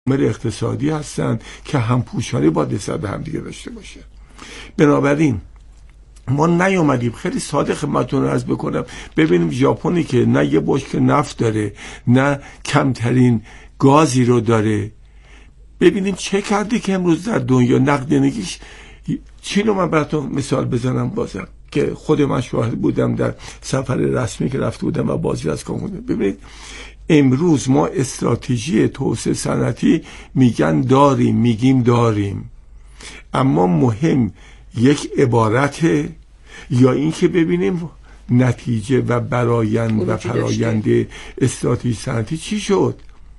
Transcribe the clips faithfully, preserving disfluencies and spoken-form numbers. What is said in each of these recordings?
عوامل اقتصادی هستن که همپوشانی با نسبت به هم دیگه داشته باشه. بنابراین ما نیومدیم، خیلی ساده خدمتتون عرض بکنم، ببینیم ژاپنی که نه یه بشکه نفت داره نه کمترین گازی رو داره، ببینیم چه کرده که امروز در دنیا نقدینگیش چی رو من براتون مثال بزنم بازم که خود من شاهد بودم در سفر رسمی که رفته بودم و بازی از کام بودم. ببینید امروز ما استراتژی توسعه صنعتی میگن داریم، میگیم داریم، اما مهم یک عبارت یا این که ببینیم نتیجه و برآیند و فرآیند استراتژی صنعتی چی شد.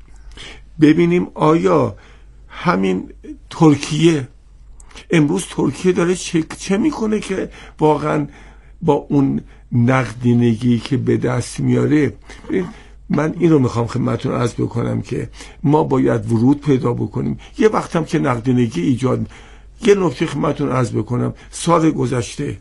ببینیم آیا همین ترکیه امروز ترکیه داره چه, چه میکنه که واقعا با اون نقدینگی که به دست میاره. من این رو میخوام خدمتتون عرض بکنم که ما باید ورود پیدا بکنیم. یه وقت هم که نقدینگی ایجاد، یه نکته خدمتتون عرض بکنم، سال گذشته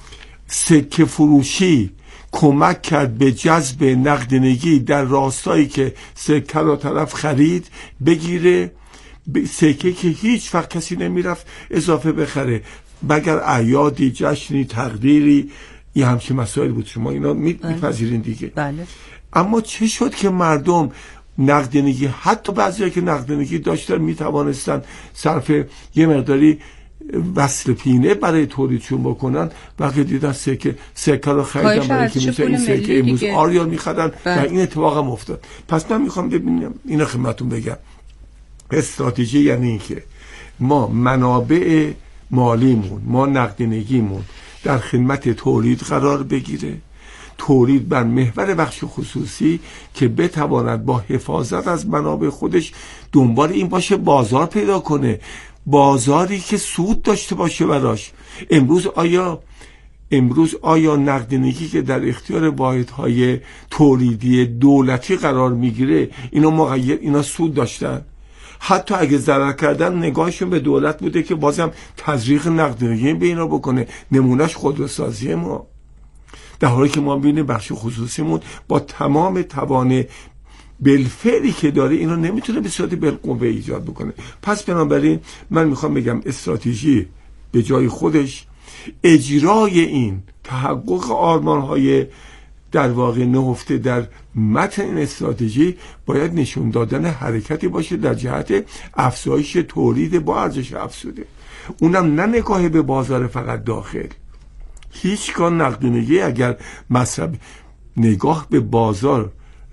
سکه فروشی کمک کرد به جذب نقدینگی در راستایی که سکه رو طرف خرید بگیره، سکه که هیچ وقت کسی نمیرفت اضافه بخره مگر اعیادی، جشنی، تقدیری، یه همچین مسائل بود. شما اینا میپذیرین دیگه. بله. اما چه شد که مردم نقدینگی، حتی بعضیا که نقدینگی داشتن میتوانستن صرف یه مقداری وصل پینه برای تولیدشون بکنن، وقتی دیدن سکه سکه رو خریدن برای که میشه این سکه امروز آریال میخدن و این اتفاق هم افتاد. پس من میخوام ببینم اینا خدمتتون بگم، استراتژی یعنی این که ما منابع مالیمون، ما نقدینگیمون در خدمت تولید قرار بگیره، تولید بر محور بخش خصوصی که بتواند با حفاظت از منابع خودش دنبال این باشه بازار پیدا کنه، بازاری که سود داشته باشه براش. امروز آیا امروز آیا نقدینگی که در اختیار واحدهای تولیدی دولتی قرار میگیره اینا مغیر اینا سود داشتن؟ حتی اگه ضرر کردن نگاهشون به دولت بوده که بازم تزریق نقدینگی به اینا بکنه. نمونهش خودروسازی ما، در حالی که ما ببینیم بخش خصوصیمون با تمام توان بالفعلی که داره اینا نمیتونه به صورت بالقوه ایجاد بکنه. پس بنابراین من میخوام بگم استراتژی به جای خودش، اجرای این تحقق آرمان‌های در واقع نهفته در متن این استراتژی باید نشون دادن حرکتی باشه در جهت افزایش تولید با ارزش افزوده، اونم نه نگاه به بازار فقط داخل. هیچگاه نقدینگی اگر مصرف نگاه به بازار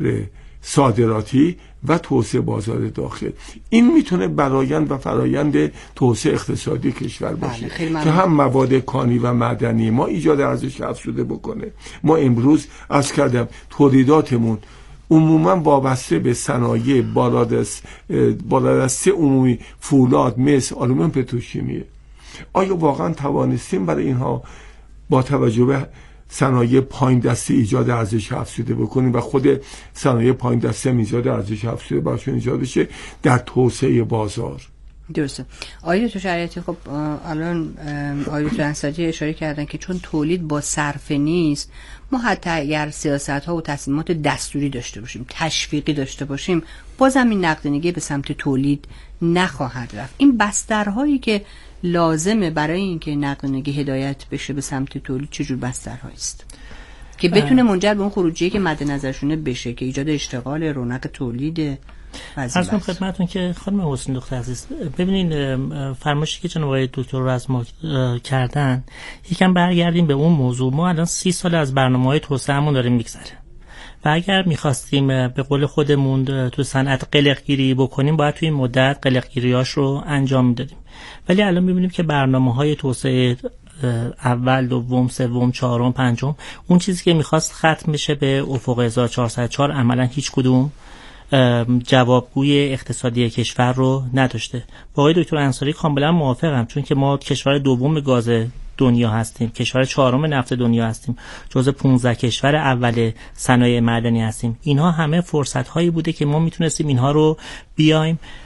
صادراتی و توسعه بازار داخل، این میتونه برآیند و فرآیند توسعه اقتصادی کشور باشه که هم مواد کانی و معدنی ما ایجاد ارزش افزوده بکنه. ما امروز عرض کردم تولیداتمون عموما وابسته به صنایع بالادست بالادسته عمومی، فولاد، مس، آلومینیوم، پتروشیمیه. آیا واقعا توانستیم برای اینها با توجه به صنایع پایین دسته ایجاد ارزش افزوده بکنیم و خود صنایع پایین دسته ایجاد ارزش افزوده براشون ایجاد بشه در توسعه بازار؟ درسته. آقای دکتر شریعتی، خب الان آقای دکتر انصاری اشاره کردن که چون تولید با صرفه نیست، ما حتی اگر سیاست‌ها و تصمیمات دستوری داشته باشیم، تشویقی داشته باشیم، بازم این نقدینگی به سمت تولید نخواهد رفت. این بسترهایی که لازمه برای اینکه نقدینگی هدایت بشه به سمت تولید چجور بسترهایی است که بتونه منجر به اون خروجی که مد نظرشونه بشه که ایجاد اشتغال، رونق تولید. از من خدمتتون که خانم حسین دکتر عزیز، ببینین فرمایشی که جناب آقای دکتر از ما کردن، یکم برگردیم به اون موضوع. ما الان سی سال از برنامه‌های توسعه‌مون داریم میگذره و اگر میخواستیم به قول خودمون تو صنعت قلق‌گیری بکنیم، باید توی این مدت قلق‌گیریاش رو انجام میدادیم. ولی الان میبینیم که برنامه‌های توسعه اول، دوم، سوم، چهارم، پنجم، اون چیزی که میخواست ختم بشه به افق هزار و چهارصد و چهار عملا هیچ کدوم جوابگوی اقتصادی کشور رو نداشته. با آقای دکتر انصاری کاملا موافقم، چون که ما کشور دوم گاز دنیا هستیم، کشور چهارم نفت دنیا هستیم، جزو پانزده کشور اول صنایع معدنی هستیم. اینها همه فرصت هایی بوده که ما میتونستیم اینها رو بیایم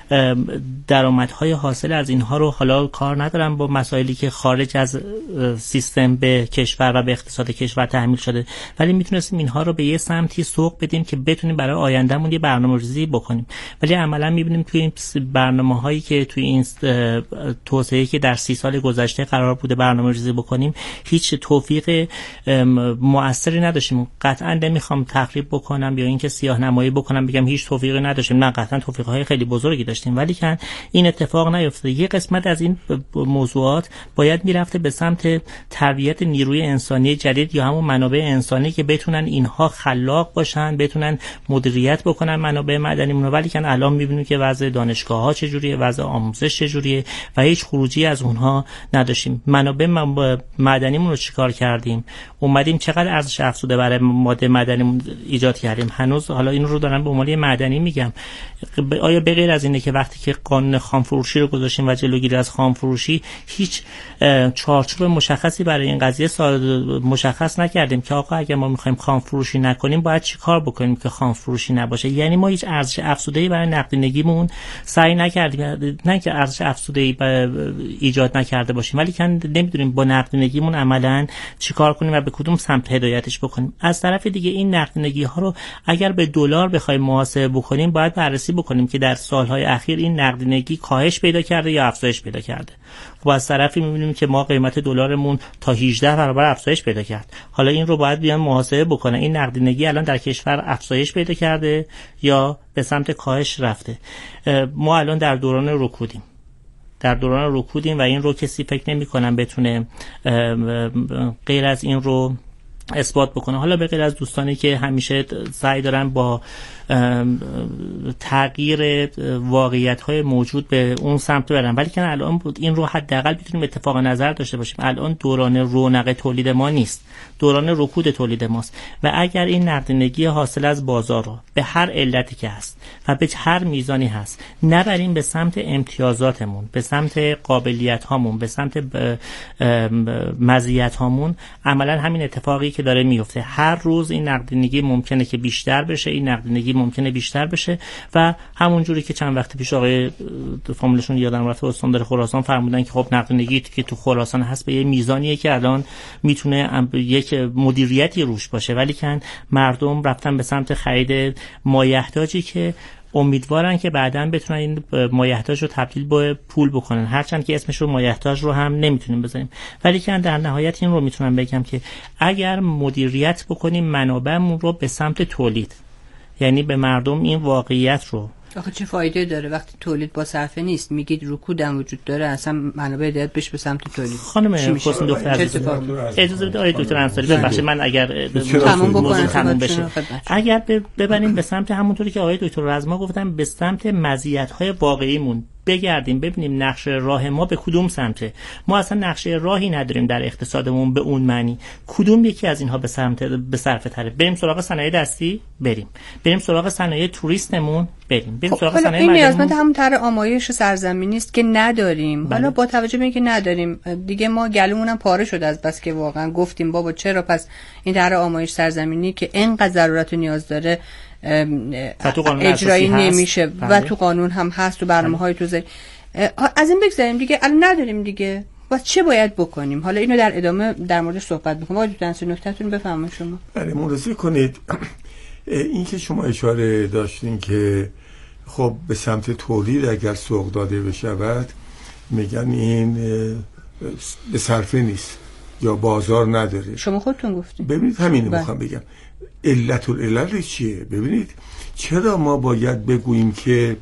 درآمدهای حاصل از اینها رو، حالا کار ندارم با مسائلی که خارج از سیستم به کشور و به اقتصاد کشور تحمیل شده، ولی میتونستیم اینها رو به یه سمتی سوق بدیم که بتونیم برای آیندهمون یه برنامه‌ریزی بکنیم. ولی عملا میبینیم توی این برنامه‌هایی که توی این توسعه‌ای که در سی سال گذشته قرار بوده برنامه‌ریزی بکنیم، هیچ توفیق مؤثری نداشتیم. قطعا نمیخوام تخریب بکنم یا اینکه سیاه‌نمایی بکنم بگم هیچ توفیقی نداشتیم، نه، قطعا توفیق‌های خیلی بزرگی داشتیم، ولی که این اتفاق نیفتاد. یه قسمت از این موضوعات باید میرفته به سمت تربیت نیروی انسانی جدید یا همون منابع انسانی که بتونن اینها خلاق باشن، بتونن مدیریت بکنن منابع معدنیمون. ولی که الان میبینیم که وضع دانشگاه‌ها چجوریه، وضع آموزش چجوریه و هیچ خروجی از اونها نداشتیم. منابع معدنیمون رو چیکار کردیم؟ اومدیم چقدر ارزش افزوده برای ماده معدنیمون ایجاد کردیم؟ هنوز حالا این رو دارم به عنوان معدنی میگم. آیا به غیر از اینه که وقتی که قانون خامفروشی رو گذاشتیم و جلوگیری از خامفروشی هیچ چارچوب مشخصی برای این قضیه مشخص نکردیم که آقا اگه ما میخوایم خامفروشی نکنیم باید چی کار بکنیم که خامفروشی نباشه؟ یعنی ما هیچ ارزش افزوده‌ای برای نقدینگیمون سعی نکردیم، نه که ارزش افزوده‌ای ایجاد نکرده باشیم، ولی که نمیدونیم با نقدینگیمون عملاً چیکار کنیم و به کدوم سمت هدایتش بکنیم. از طرف دیگه این نقدینگی‌ها رو اگر به دلار بخوایم محاسبه بکنیم باید بررسی بکنیم که در سالهای اخیر این نقدینگی کاهش پیدا کرده یا افزایش پیدا کرده. و از طرفی می‌بینیم که ما قیمت دلارمون تا هجده برابر افزایش پیدا کرد. حالا این رو باید بیان محاسبه بکنه، این نقدینگی الان در کشور افزایش پیدا کرده یا به سمت کاهش رفته. ما الان در دوران رکودیم در دوران رکودیم و این رو کسی فکر نمی‌کنم بتونه غیر از این رو اثبات بکنه. حالا به غیر از دوستانی که همیشه سعی دارن با تغییر واقعیت‌های موجود به اون سمت برن، ولی که الان بود این رو حداقل بتونیم اتفاق نظر داشته باشیم. الان دوران رونق تولید ما نیست، دوران رکود تولید ماست و اگر این نقدینگی حاصل از بازار رو به هر علتی که هست و به هر میزانی هست نبریم به سمت امتیازاتمون، به سمت قابلیت هامون، به سمت مزیت هامون، عملا همین اتفاقی که داره میفته. هر روز این نقدینگی ممکنه که بیشتر بشه، این نقدینگی ممکنه بیشتر بشه و همون جوری که چند وقت پیش آقای فامیلشون یادم رفته استاندار خراسان فرمودن که خب نقدینگی که تو خراسان هست به یه میزانیه که الان میتونه یک مدیریتی روش باشه، ولی که مردم رفتن به سمت خرید مایحتاجی که امیدوارن که بعداً بتونن این مایحتاج رو تبدیل به پول بکنن، هرچند که اسمش رو مایحتاج رو هم نمیتونیم بذاریم. ولی که در نهایت این رو میتونم بگم که اگر مدیریت بکنیم منابعمون رو به سمت تولید، یعنی به مردم این واقعیت رو، آخه چه فایده داره وقتی تولید با صرفه نیست؟ میگید رکود هم وجود داره، اصلا منابع هدایت بش به سمت تولید. خانم حسین دختر عزیز اجازه بدید آقای دکتر انصاری ببخشید من اگر تموم بکنم تموم بشه، اگر ببریم به سمت همونطوری که آقای دکتر رزما گفتن به سمت مزیت‌های واقعیمون بگردیم، ببینیم نقشه راه ما به کدوم سمته. ما اصلا نقشه راهی نداریم در اقتصادمون به اون معنی. کدوم یکی از اینها به سمت به صرفه تره؟ بریم سراغ صنایع دستی، بریم بریم سراغ صنایع توریستمون، بریم بریم سراغ صنایع این نیازمند همون طرح آمایش سرزمینی است که نداریم. بله. حالا با توجه به اینکه نداریم دیگه ما گلومون هم پاره شده از بس که واقعا گفتیم بابا چرا پس این طرح آمایش سرزمینی که اینقدر ضرورت و نیاز داره اجرایی نمیشه و تو قانون هم هست تو برنامه‌های تو از این بگذاریم دیگه، الان نداریم دیگه، و چه باید بکنیم؟ حالا اینو در ادامه در موردش صحبت می‌کنم. آقای دکتر نکته‌تون بفرمایید شما. بله مرضی کنید. این که شما اشاره داشتین که خب به سمت تولید اگر سوق داده بشود میگن این به صرفه نیست یا بازار نداره. شما خودتون گفتین. ببینید همین رو میخوام بگم. علت العلل چیه؟ ببینید چرا ما باید بگوییم که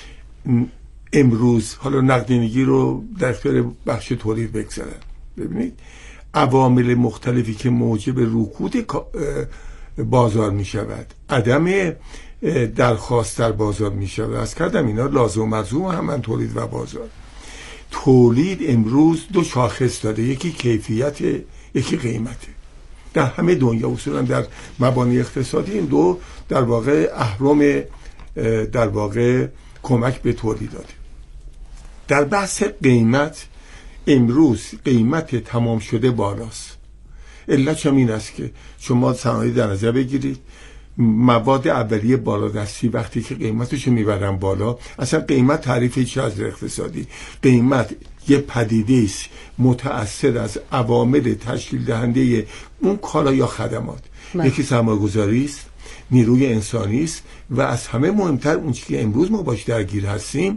امروز حالا نقدینگی رو در اختیار بخش تولید بگذارن. ببینید عوامل مختلفی که موجب رکود بازار می شود، عدم درخواست در بازار می شود. از کردم اینا لازم و ملزوم هم تولید و بازار. تولید امروز دو شاخص داره، یکی کیفیت، یکی قیمته. در همه دنیا اصولا در مبانی اقتصادی این دو در واقع اهرم در واقع کمک به تولید داده. در بحث قیمت امروز قیمت تمام شده بالاست. علت هم این است که شما صنایع در نظر بگیرید، مواد اولیه بالادستی وقتی که قیمتش رو میبرن بالا، اصلا قیمت تعریف چیز از اقتصادی، قیمت یه پدیده است متأثر از عوامل تشکیل دهنده اون کالا یا خدمات. من. یکی سرمایه‌گذاری است، نیروی انسانی است و از همه مهمتر اون چیزی که امروز ما باش درگیر هستیم،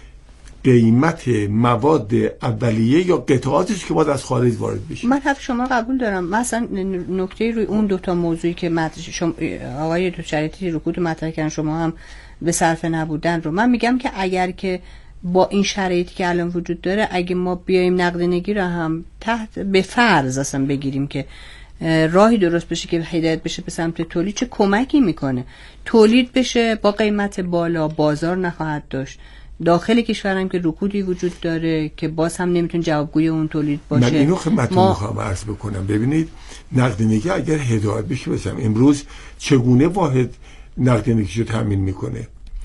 قیمت مواد اولیه یا قطعاتش که باید از خارج وارد بشه. من حرف شما قبول دارم. مثلا نکته روی اون دوتا موضوعی که شما آقای دکتر شریعتی رکود مطرح کردن، شما هم به صرفه نبودن رو، من میگم که اگر که با این شرایطی که الان وجود داره، اگه ما بیایم نقدینگی رو هم تحت به فرض اصلا بگیریم که راهی درست بشه که هدایت بشه به سمت تولید، چه کمکی میکنه؟ تولید بشه با قیمت بالا، بازار نخواهد داشت. داخل کشورم که رکودی وجود داره که باز هم نمیتون جوابگوی اون تولید باشه. من اینو خدمتتون ما... میخوام عرض بکنم. ببینید نقدینگی اگر هدایت بشه، مثلا امروز چگونه واحد نقدینگیشو تامین میکنه؟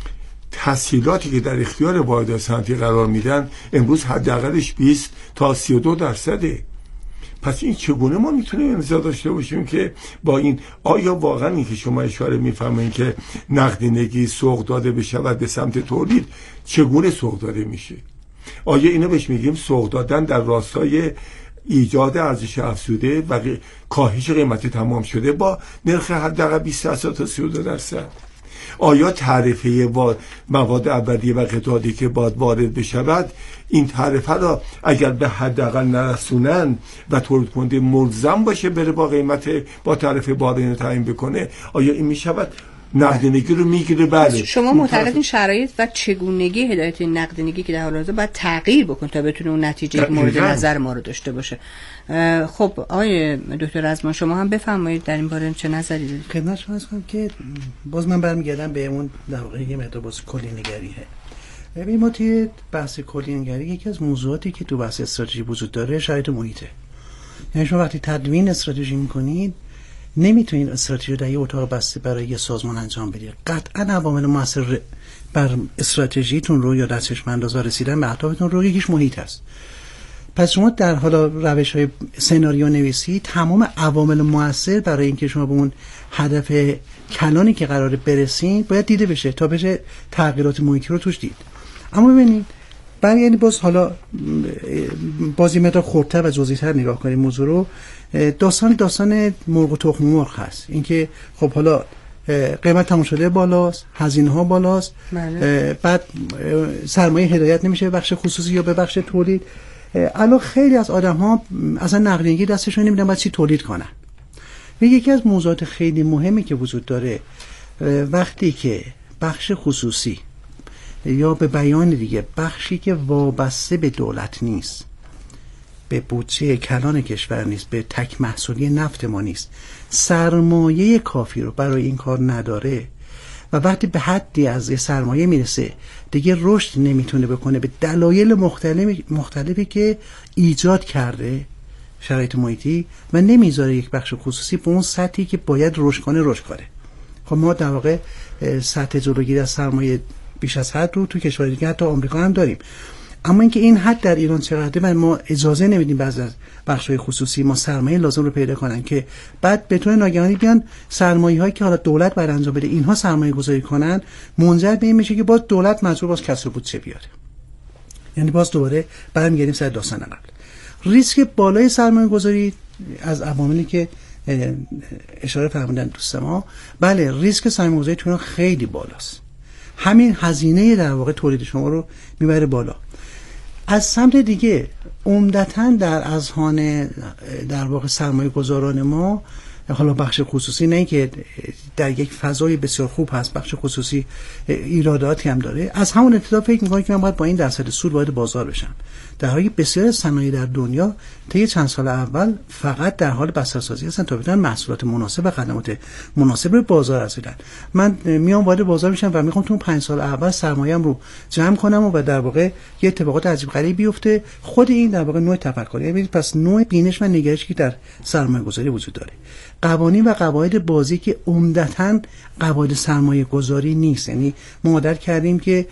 تسهیلاتی که در اختیار واحدهای صنعتی قرار میدن امروز حداقلش بیست تا سی و دو درصده. پس این چگونه ما میتونیم امضا داشته باشیم که با این، آیا واقعا این که شما اشاره میفرمایید که نقدینگی سوق داده بشود به سمت تولید، چگونه سوق داده میشه؟ آیا اینو بهش میگیم سوق دادن در راستای ایجاد ارزش افزوده و کاهش قیمت تمام شده با نرخ حداقل بیست درصد تا سی و دو درصد؟ آیا تعرفه مواد اولیه و قطعاتی که باید وارد بشود، این تعرفه را اگر به حداقل نرسونن و تولید کننده ملزم باشه بره با قیمت با تعرفه بالا تعیین بکنه، آیا این میشود نقدینگی رو میگیره؟ بله. شما معتقدین شرایط و چگونگی هدایت نقدینگی که در حال حاضر باید تغییر بکنه تا بتونه اون نتیجه مورد نظر ما رو داشته باشه. خب آقای دکتر رزمان، شما هم بفرمایید در این باره چه نظری دارید؟ خدمت شما هستم که باز من برمیگردم به اون در واقع یه مقدار باز کلی نگریه. ببین ما توی بحث کلی نگری یکی از موضوعاتی که تو بحث استراتژی وجود داره شرایط محیطه. یعنی شما وقتی تدوین استراتژی میکنید نمیتونید استراتژی رو در یه اتاق بسته برای یه سازمان انجام بدید. قطعا عوامل مؤثر بر استراتژیتون رو یا در چشم انداز رسیدن به اهدافتون رو یکیش محیط است. پس شما در حالا روش‌های سناریو نویسی تمام عوامل مؤثر برای اینکه شما به اون هدف کلانی که قراره برسید باید دیده بشه تا بشه تغییرات محیطی رو توش دید. اما ببینید بعد یعنی باز حالا بازی مقدار خردتر و جزئی‌تر نگاه کنیم موضوع رو، داستان داستان مرغ و تخم مرغ هست. اینکه خب حالا قیمت تموم شده بالاست، هزینه ها بالاست، بعد سرمایه هدایت نمیشه به بخش خصوصی یا به بخش تولید. الان خیلی از آدم ها اصلا نقدینگی دستشون نمیدن باید چی تولید کنن. و یکی از موضوعات خیلی مهمی که وجود داره وقتی که بخش خصوصی یا به بیان دیگه بخشی که وابسته به دولت نیست، به بودجه کلان کشور نیست، به تک محصولی نفت ما نیست، سرمایه کافی رو برای این کار نداره و وقتی به حدی از سرمایه میرسه دیگه رشد نمیتونه بکنه به دلایل مختلف مختلفی که ایجاد کرده شرایط محیطی و نمیذاره یک بخش خصوصی به اون سطحی که باید رشد کنه رشد کنه. خب ما در واقع سطح جلوگیری از سرمایه بیش از حد رو تو کشور دیگه حتی آمریکا هم داریم. اما اینکه این حد در ایران چقدره و ما اجازه نمیدیم بعضی از بخش‌های خصوصی ما سرمایه لازم رو پیدا کنن که بعد به طور ناگهانی بیان سرمایه‌هایی که حالا دولت باید انجام بده اینها سرمایه گذاری کنن، منجر به این میشه که باز دولت مجبور باز کسر بودجه بیاره. یعنی باز دوباره برمیگردیم سر داستان قبل. ریسک بالای سرمایه گذاری از عواملی که اشاره فرمودن دوست ما، بله ریسک سرمایه گذاری تو خیلی بالاست. همین هزینه در واقع تولید شما رو میبره بالا. از سمت دیگه عمدتاً در اذهان در واقع سرمایه گذاران ما، حالا بخش خصوصی نه که در یک فضای بسیار خوب هست، بخش خصوصی ایراداتی هم داره، از همون ابتدا فکر می‌کنه که من باید با این درصد سود وارد بازار بشم، در حالی که بسیار صنایع در دنیا طی چند سال اول فقط در حال بسترسازی هستن تا بتونن محصولات مناسب و خدمات مناسب به بازار ارزیدن. من میام وارد بازار میشم و میخوام تو پنج سال اول سرمایه‌ام رو جمع کنم و در واقع یه اتفاقات عجیب غریبی بیفته. خود این در واقع نوع تفکری، یعنی پس نوع بینش و نگرشی که در سرمایه‌گذاری وجود داره، قوانین و قواعد بازی که عمدتاً قواعد سرمایه گذاری نیست. یعنی ما عادت کردیم که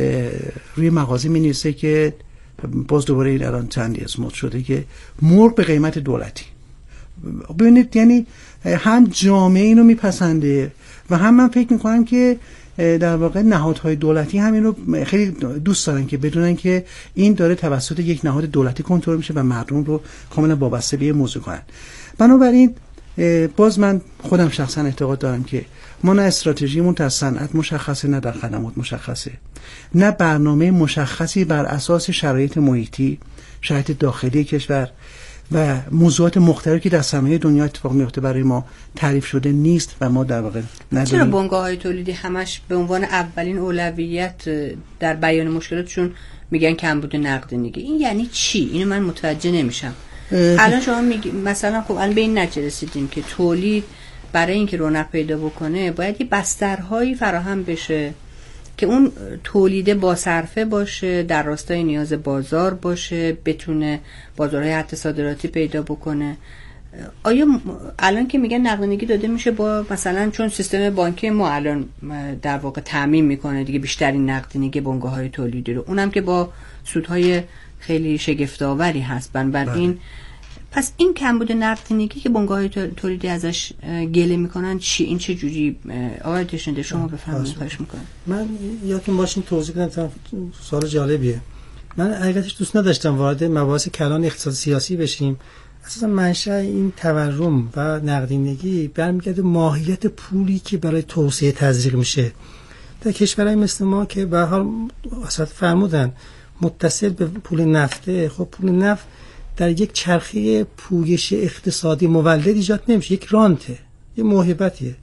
روی مغازه می‌نویسه که باز دوباره این الان چندی اسموت شده که مرغ به قیمت دولتی، ببینید یعنی هم جامعه اینو میپسنده و هم من فکر میکنم که در واقع نهادهای دولتی همین رو خیلی دوست دارن که بدونن که این داره توسط یک نهاد دولتی کنترل میشه و مردم رو کاملا وابسته به موضوع کنن. بنابراین باز من خودم شخصا اعتقاد دارم که ما نه استراتژیمون در صنعت مشخصه، نه در خدمات مشخصه، نه برنامه مشخصی بر اساس شرایط محیطی، شرایط داخلی کشور و موضوعات مختلفی که در صنایع دنیا اتفاق میفته برای ما تعریف شده نیست و ما در واقع نداریم. چرا بنگاه‌های تولیدی همش به عنوان اولین اولویت در بیان مشکلاتشون میگن کمبود نقدینگی؟ این یعنی چی؟ اینو من متوجه نمیشم. الان شما میگی مثلا خب الان به این نتیجه رسیدیم که تولید برای اینکه رونق پیدا بکنه باید یه بسترهایی فراهم بشه که اون تولیده با صرفه باشه، در راستای نیاز بازار باشه، بتونه بازارهای حتی صادراتی پیدا بکنه. آیا الان که میگن نقدینگی داده میشه با مثلا چون سیستم بانکی ما الان در واقع تامین میکنه دیگه بیشترین نقدینگی بنگاه‌های تولیدی رو، اونم که با سودهای خیلی شگفت‌آوری هست. بنابراین پس این کمبود نقدینگی که بنگاه‌های تولیدی ازش گله میکنن چی؟ این چه جوری؟ آقای تشنده شما بفرمایید. خواهش میکنم. من یادتون باشه توضیح بدم، سوال جالبیه. من حقیقتش دوست نداشتم وارد مباحث کلان اقتصاد سیاسی بشیم. اساسا منشأ این تورم و نقدینگی برمیگرده ماهیت پولی که برای توسعه تزریق میشه. در کشورهای مثل ما که به هر حال اصلا فرمودن متصل به پول نفته، خب پول نفت در یک چرخه پویش اقتصادی مولد ایجاد نمیشه، یک رانته، یک موهبتیه.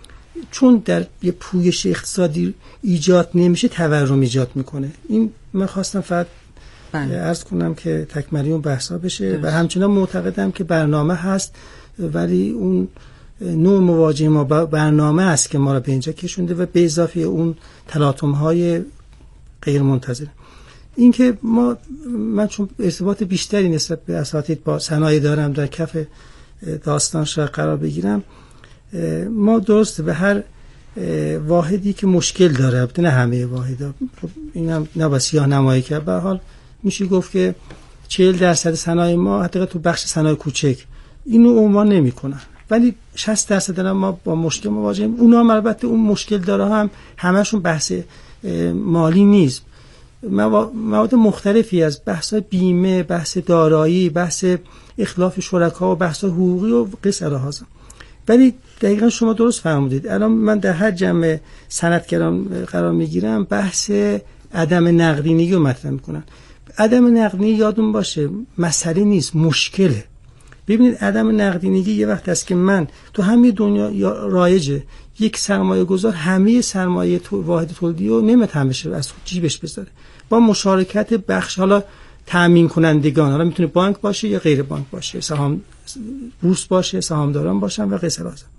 چون در یک پویش اقتصادی ایجاد نمیشه تورم ایجاد میکنه. این من خواستم فقط عرض کنم که تکمیلی اون بحثا بشه و همچنان معتقدم که برنامه هست ولی اون نوع مواجهه ما برنامه است که ما را به اینجا کشونده و به اضافه اون تلاطم های غیر منتظره. این که ما من چون ارتباط بیشتری نسبت به اساتید با صنایع دارم در کف داستان شاید قرار بگیرم، ما درسته به هر واحدی که مشکل داره، نه همه واحدا، اینم نه سیاه نمایی کرد، به هر حال میشه گفت که چهل درصد صنایع ما حتی تو بخش صنایع کوچک اینو عنوان نمیکنن ولی شصت درصد ما با مشکل مواجهیم. اونا هم البته اون مشکل داره هم همشون بحث مالی نیست، مواد مختلفی از بحث بیمه، بحث دارایی، بحث اخلاف شرکا و بحث حقوقی و قصه هازم. ولی دقیقا شما درست فرمودید. الان من در هر جمع صنعتگران قرار میگیرم بحث عدم نقدینگی رو مطرح میکنن. عدم نقدینگی یادون باشه مسئله نیست، مشکله. ببینید عدم نقدینگی یه وقت است که من تو همه دنیا رایجه یک سرمایه گذار همه سرمایه تو واحد تولیدی رو نمیتونه از جیبش بذاره، با مشارکت بخش حالا تامین کنندگان، حالا میتونه بانک باشه یا غیر بانک باشه، سهام بورس باشه، سهامداران باشن و غیره لازم.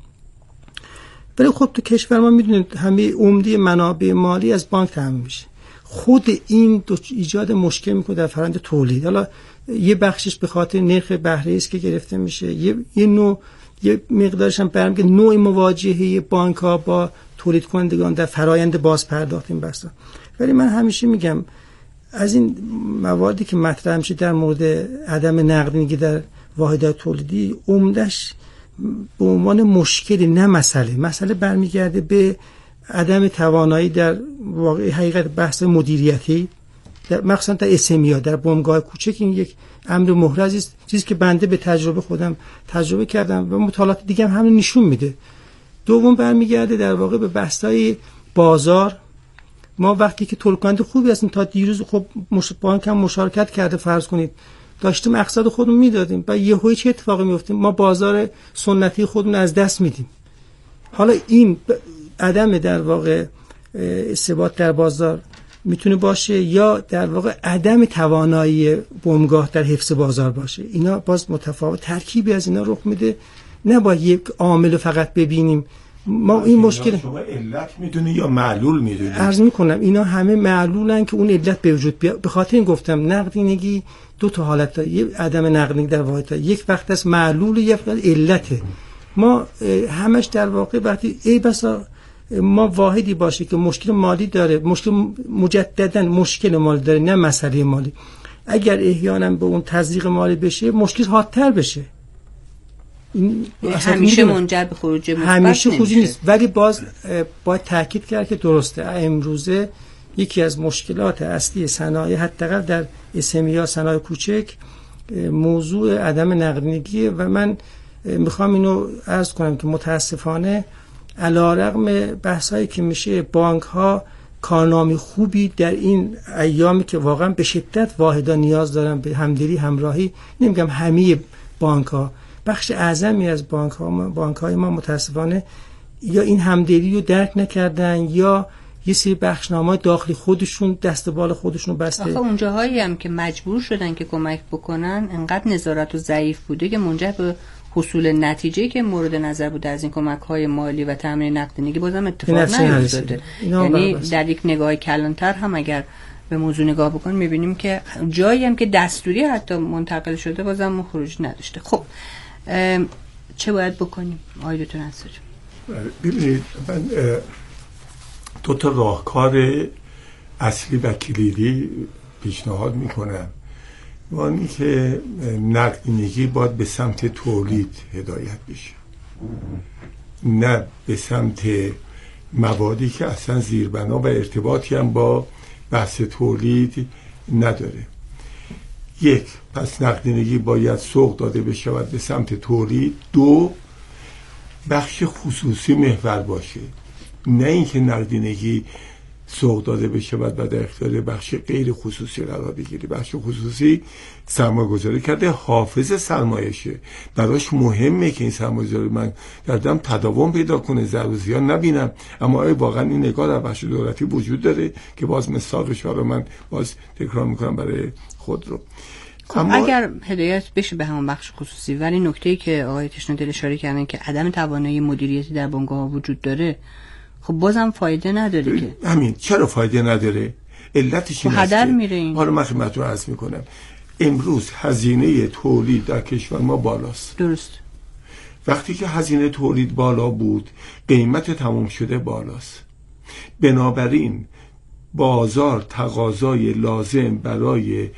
ولی خب تو کشور ما میدونید همه عمده منابع مالی از بانک تامین میشه. خود این دو ایجاد مشکل میکنه در فرآیند تولید. حالا یه بخشش به خاطر نرخ بهره است که گرفته میشه، یه یه نوع یه مقدارش هم برمیگرده نوع مواجهه بانک‌ها با تولید کنندگان در فرآیند بازپرداخت این بحثا. ولی من همیشه میگم از این مواردی که مطرح میشه در مورد عدم نقدینگی در واحدات تولیدی عمدش به عنوان مشکلی نه مسئله مسئله برمیگرده به عدم توانایی در واقع حقیقت بحث مدیریتی در مخصوصا در اسمیا در بنگاه کوچک. این یک امر محرز است، چیزی که بنده به تجربه خودم تجربه کردم و مطالعات دیگه هم همین نشون میده. دوم برمیگرده در واقع به بحث‌های بازار. ما وقتی که تولید کننده خوبی هستیم تا دیروز خب بانک هم مشارکت کرده فرض کنید داشتیم اقساط خودمون میدادیم و یهو چه اتفاقی میفته؟ ما بازار سنتی خودمون از دست میدیم. حالا این عدم در واقع ثبات در بازار میتونه باشه یا در واقع عدم توانایی بنگاه در حفظ بازار باشه. اینا باز متفاوت ترکیبی از اینا رخ میده. نباید یک عامل فقط ببینیم. ما این مشکل شما علت میدونی یا معلول میدونی؟ عرض میکنم اینا همه معلولن که اون علت به وجود بیاد. به خاطر این گفتم نقدینگی دو تا حالت داره، یک عدم نقدینگی در واحد، یک وقت است معلول، یک وقت علته. ما همش در واقع وقتی ای بسا ما واحدی باشه که مشکل مالی داره، مشکل مجددا مشکل مالی داره نه مسئله مالی، اگر احیانا به اون تزریق مالی بشه مشکل حادتر بشه. این همیشه منجر به خروج مثبت همیشه خروجی نیست، ولی باز باید تاکید کرد که درسته امروزه یکی از مشکلات اصلی صنایع حداقل در اس‌ام یا صنایع کوچک موضوع عدم نقدینگیه و من میخوام اینو عرض کنم که متاسفانه علیرغم بحثایی که میشه بانک ها کارنامه خوبی در این ایامی که واقعا به شدت واحدا نیاز دارن به همدلی همراهی، نمیگم همه بانک ها، بخش اعظمی از بانک ها بانک های ما متاسفانه یا این همدلی رو درک نکردن یا یه سری بخشنامه داخلی خودشون دست بال خودشون بسته. آخه اونجاهایی هم که مجبور شدن که کمک بکنن انقدر نظارت و ضعیف بوده که منجر به حصول نتیجه که مورد نظر بود از این کمک‌های مالی و تامین نقدینگی بازم اتفاق نیفتاده. یعنی در یک نگاه کلانتر هم اگر به موضوع نگاه بکنیم می‌بینیم که جایی هم که دستوری حتی منتقل شده بازم خروج نداشته. خب چه باید بکنیم آقای دکتر انصاری؟ ببینید من دو تا راهکار اصلی و کلیدی پیشنهاد میکنم. وانی که نقدینگی باید به سمت تولید هدایت بشه، نه به سمت موادی که اصلا زیربنا و ارتباطی هم با بحث تولید نداره. یک، پس نقدینگی باید سوق داده بشه و به سمت تولید. دو، بخش خصوصی محور باشه، نه اینکه نقدینگی سوق داده بشه و بعد در اختیار بخش غیر خصوصی قرار بگیره. بخش خصوصی سرمایه گذاری کرده، حافظ سرمایشه، براش مهمه که این سرمایه گذاری من کردم تداوم پیدا کنه، ضرر و زیان نبینم. اما آیا واقعا این نگاه در بخش دولتی وجود داره؟ که باز مثالش رو من باز تکرار میکنم برای خود رو. اما اگر هدایت بشه به همون بخش خصوصی، ولی نکته‌ای که آقای تشنه‌دل اشاره کردن که عدم توانایی مدیریتی در بانک‌ها وجود داره، خب بازم فایده نداره که. همین چرا فایده نداره؟ علتش این است. هدر میره این. حالا من خدمتتون عرض میکنم امروز هزینه تولید در کشور ما بالاست. درست. وقتی که هزینه تولید بالا بود، قیمت تمام شده بالاست. بنابراین بازار تقاضای لازم برای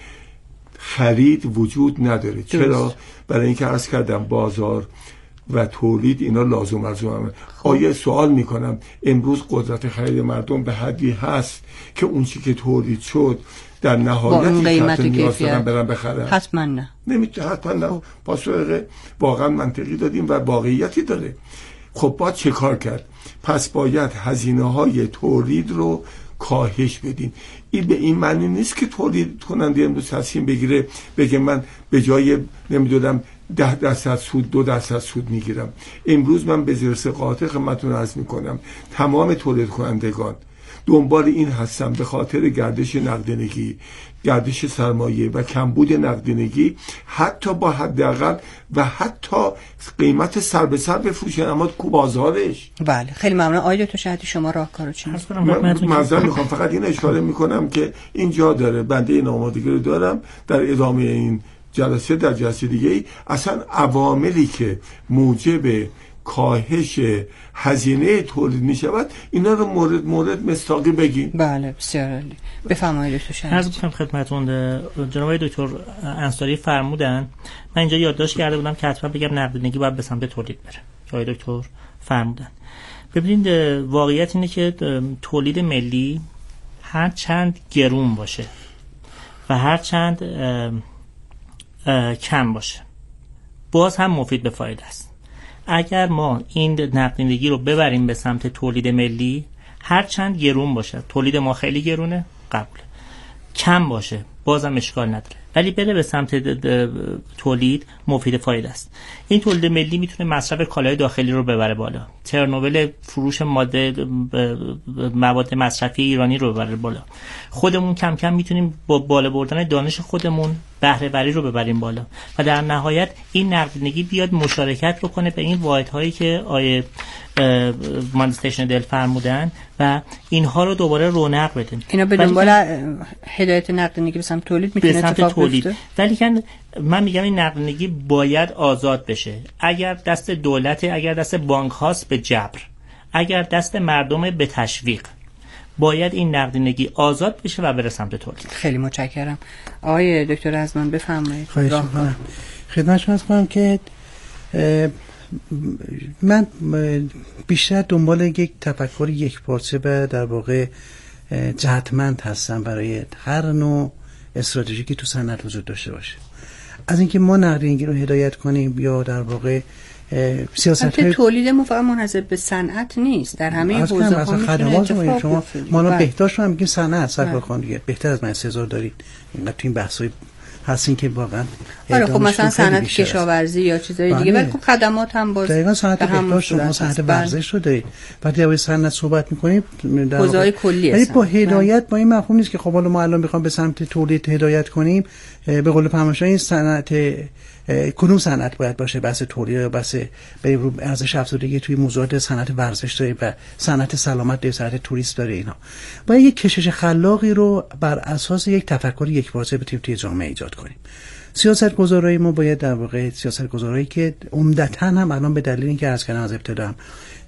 خرید وجود نداره. درست. چرا؟ برای اینکه عرض کردم بازار و تولید اینا لازم مرزوم همه. آیا سوال میکنم امروز قدرت خرید مردم به حدی هست که اون چی که تولید شد در نهایت قیمت کیفیت برن بخرن؟ حتما نه. نمیتونه حتما نه. پاسخ واقعا منطقی دادیم و واقعیتی داره. خب باید چه کار کرد؟ پس باید هزینه های تولید رو کاهش بدیم. این به این معنی نیست که تولید کننده امروز تصمیم بگیره بگه من به جای نمیدونم ده درصد سود دو درصد سود میگیرم. امروز من به زیر قاطع خدمتتون عرض میکنم تمام تولید کنندگان دنبال این هستن به خاطر گردش نقدینگی، گردش سرمایه و کمبود نقدینگی، حتی با حداقل و حتی قیمت سر به سر بفروشن، اما کو بازارش. بله خیلی ممنون. آقای دکتر شهادی شما راهکارو چی؟ من معذرت میخوام فقط این اشاره میکنم که اینجا داره بنده این آمادگی رو دارم در ادامه این جلسه در جلسه دیگه ای اصلا عواملی که موجب کاهش هزینه تولید می شود اینا رو مورد مورد مستاقی بگیم. بله بسیار عالی. بفرمایید دکتر شهادی. عرض می‌کنم خدمتتون جناب دکتر انصاری فرمودن، من اینجا یادداشت کرده بودم که حتما بگم نقدینگی باید به سمت تولید بره. آقای دکتر فرمودن. ببینید واقعیت اینه که تولید ملی هر چند گرون باشه و هر چند کم باشه باز هم مفید به فایده است. اگر ما این نقدینگی رو ببریم به سمت تولید ملی، هر چند گرون باشه، تولید ما خیلی گرونه قبوله، کم باشه بازم اشکال نداره، ولی بره به سمت تولید مفید فایده است. این تولید ملی میتونه مصرف کالای داخلی رو ببره بالا، ترنوول فروش ماده مواد مصرفی ایرانی رو ببره بالا، خودمون کم کم میتونیم با بالا بردن دانش خودمون بهره وری رو ببریم بالا و در نهایت این نقدینگی بیاد مشارکت بکنه به این واحدهایی که آیه مهندس تشنه‌دل فرمودن و اینها رو دوباره رونق بده. اینا به دنبال هدایت نقدینگی به سمت تولید میتونه اتفاق بیفته. ولی که من میگم این نقدینگی باید آزاد بشه. اگر دست دولت، اگر دست بانک هاست به جبر، اگر دست مردم به تشویق، باید این نقدینگی آزاد بشه و بره سمت تولید. خیلی متشکرم. آقای دکتر رزمان بفرمایید. خواهش می‌کنم. خدمت شما هستم که من بیشتر دنبال یک تفکر یک پارچه و در واقع جهتمند هستم برای هر نوع استراتژی که تو صنعت وجود داشته باشه. از اینکه ما نقدینگی رو هدایت کنیم یا در واقع سیاست های تولید ما فقط منحصر به صنعت نیست، در همه حوزه‌ها میتونه اتفاق شما بیفته. ما الان بهداشت رو هم میگیم صنعت سرکار خان دیگه بهتر از من سزار دارید. اینقدر تو این بحث‌های هستین که واقعا آره خب مثلا صنعت کشاورزی یا چیزای دیگه، ولی خب خدمات هم باز دقیقاً صنعت بهداشت شما صنعت ورزش رو دارید. وقتی از صنعت صحبت می‌کنیم در حوزه‌های کلی ولی با هدایت با این مفهوم نیست که خب حالا ما الان می‌خوام به سمت تولید هدایت کنیم. به قول فرمایش‌ها این صنعت کدوم صنعت باید باشه، بحث تولید یا بحث به ارزش افزودگی توی موضوعات صنعت ورزش داره و صنعت سلامت داره، صنعت توریست داره. اینا باید یک کشش خلاقی رو بر اساس یک تفکر یکپارچه بتونیم توی جامعه ایجاد کنیم. سیاستگزارای ما باید در واقع سیاستگزارایی که عمدتاً هم الان به دلیل اینکه عرض کردم از ابتدا هم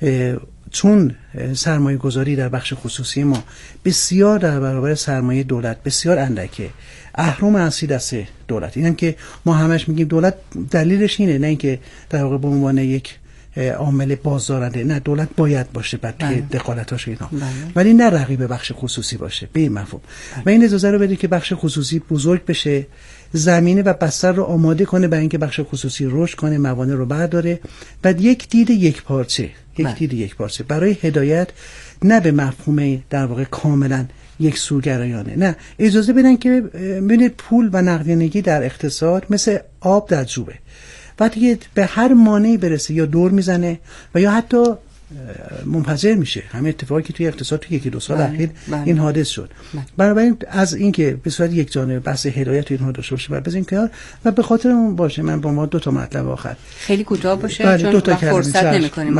چون سرمایه گذاری در بخش خصوصی ما بسیار در برابر سرمایه دولت بسیار اندکه، اهرم اصلی دست دولت. اینم که ما همش میگیم دولت دلیلش اینه، نه اینکه در واقع به عنوان یک عامل بازدارنده، نه دولت باید باشه بعد توی دخالتاش اینا، ولی نه رقیب بخش خصوصی باشه به این مفهوم. و این اجازه رو بده که بخش خصوصی بزرگ بشه، زمینه و بستر رو آماده کنه برای اینکه بخش خصوصی رشد کنه، موانع رو برداره. بعد یک دید یک پارچه یک من. دید یک پارچه برای هدایت، نه به مفهوم در واقع کاملا یک سوگرایانه، نه اجازه بدن که ببینید پول و نقدینگی در اقتصاد مثل آب در جوبه، وقتی که به هر مانعی برسه یا دور میزنه و یا حتی منفجر میشه. همه اتفاقی که توی اقتصاد توی یکی دو سال اخیر این حادث شد. بنابراین از اینکه به صورت یک جانبه بحث هدایت تو اینها داشته باشه و بزنیم کنار و به خاطر اون باشه، من با ما دو تا مطلب آخر خیلی کوتاه باشه چون تا فرصت نمی‌کنیم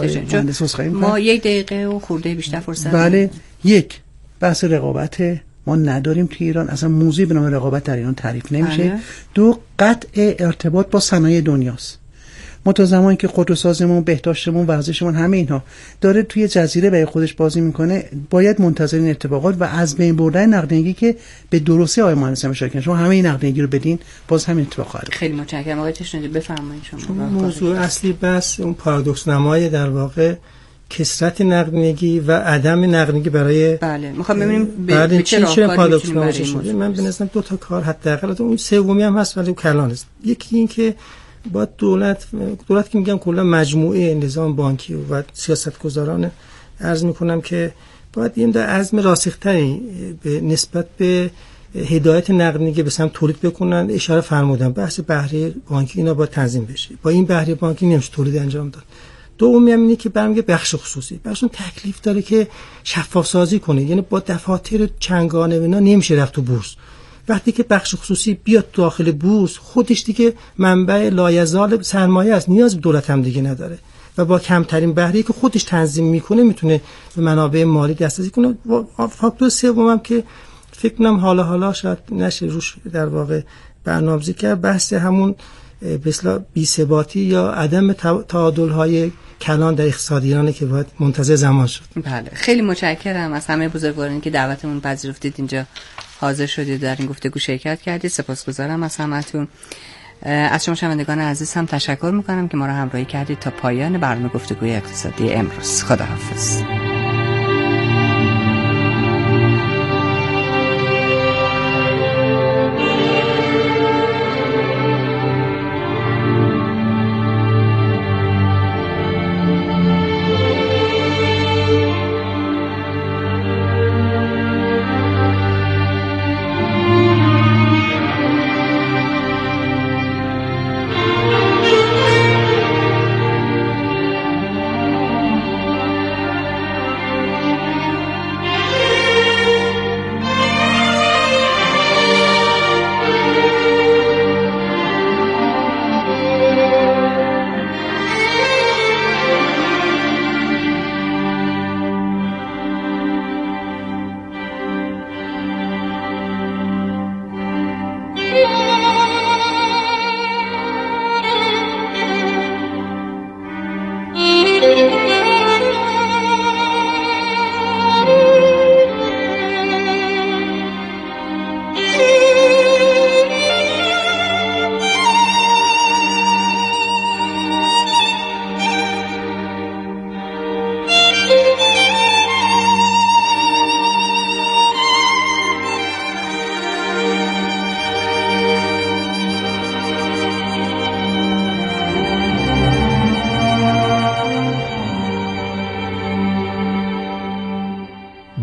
ما یک دقیقه و خورده بیشتر فرصت. بله، یک بحث رقابت ما نداریم تو ایران، اصلا موضوعی به نام رقابت در ایران تعریف نمیشه. آه. دو قطع ارتباط با صنایع دنیاست. ما تا زمانی که خودروسازمون، بهداشتمون، ورزشمون، همه اینها داره توی جزیره برای خودش بازی میکنه، باید منتظر این اتفاقات و از بین بردن نقدینگی که به درستی آقای مهندس اشاره کردن. شما همه این نقدینگی رو بدین، باز همین اتفاق خواهد. خیلی متشکرم آقای تشنجی، بفرمایید شما. موضوع اصلی بس اون پارادوکس نمای در واقع کثرت نقدینگی و عدم نقدینگی برای بله میخوام ببینیم به چه چه پارادوکس نمایی شده. من به نظرم دو تا کار حداقل، اون سومی هم هست ولی کلان است. یکی این که با دولت دولت که میگم کلا مجموعه نظام بانکی و سیاستگزاران عرض میکنم که باید این در عزم راسختری به نسبت به هدایت نقدینگی به سمت تولید بکنن. اشاره فرمودم بحث بهره بانکی اینا باید تنظیم بشه، با این بهره بانکی نمیشه تولید انجام داد. دومی هم اینه که برمیگه بخش خصوصی، بخشون تکلیف داره که شفاف سازی کنه، یعنی با دفاتر چنگانه اینا نمیشه رفت تو بورس. وقتی که بخش خصوصی بیاد داخل بورس، خودش دیگه منبع لایزال سرمایه است، نیاز به دولت هم دیگه نداره و با کمترین بهره‌ای که خودش تنظیم میکنه میتونه به منابع مالی دسترسی کنه. فاکتور سومم که فکر کنم حالا حالا شاید نشه روش در واقع برنامه‌ریزی کرد، بحث همون به اصطلاح بی‌ثباتی یا عدم تعادل‌های کلان در اقتصاد ایرانه که باید منتظر زمان شد. بله خیلی متشکرم از همه بزرگوارانی که دعوتمون پذیرفتید، اینجا حاضر شدید در این گفتگو شرکت کردید. سپاسگزارم از همتون. از شما شنوندگان عزیز هم تشکر میکنم که ما را همراهی کردید تا پایان برنامه گفتگوی اقتصادی امروز. خداحافظ.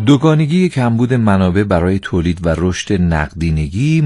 دوگانگی کمبود منابع برای تولید و رشد نقدینگی